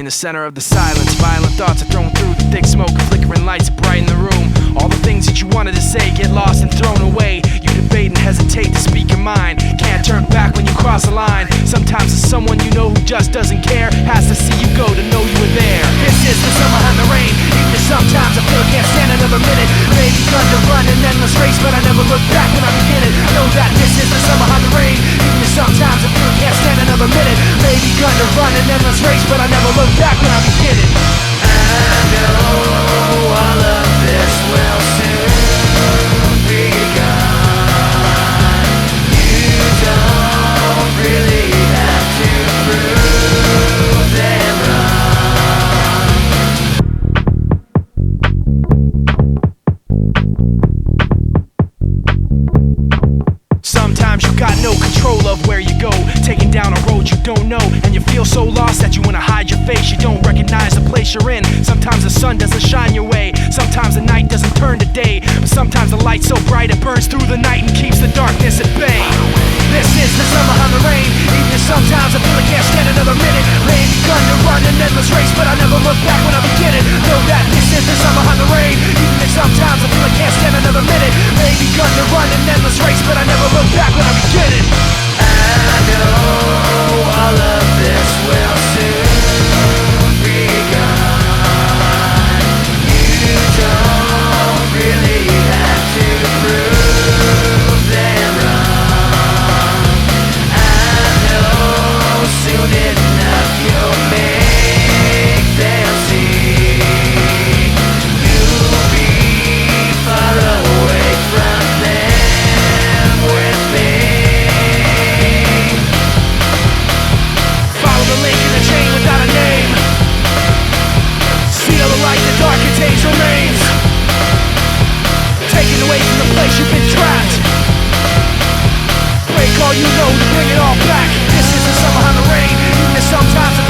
the center of the silence. Violent thoughts are thrown through the thick smoke and flickering lights that brighten the room. All the things that you wanted to say get lost and thrown away. You debate and hesitate to speak your mind. Can't turn back when you cross a line. Sometimes it's someone you know who just doesn't care. Has to see you go to know you were there. This is the summer behind the rain. Even if sometimes I feel I can't stand another minute. Maybe begun to run an endless race, but I never look back when I begin it. I know that this is the summer behind the rain. Even if sometimes I feel I can't stand another minute. Maybe begun to run an endless race, but I never look back when I begin it. I know all of this will soon be gone. You don't really have to prove them wrong. Sometimes you got no control of where you go, taking down a road you don't know, and you feel so lost that you wanna hide your face. You don't recognize the place you're in. Sometimes the sun doesn't shine your way. Sometimes the night doesn't turn to day. But sometimes the light's so bright it burns through the night and keeps the darkness at bay. This is the summer behind the rain. Even if sometimes I feel I can't stand another minute. Rain begun to run an endless race, but I never look back when I begin it. Know that this is the summer behind the rain. Even if sometimes I feel I can't stand another minute. Rain begun to run an endless race, but I never look back when I begin it. I know all of this will soon be gone. You don't really have to prove them wrong. I know soon enough you'll make them see. You'll be far away from them with me. Follow the link in the chain without a name. Seal the light, the dark contains remains. Taken away from the place you've been trapped. Break all you know to bring it all back. This is the summer behind the rain. Even if sometimes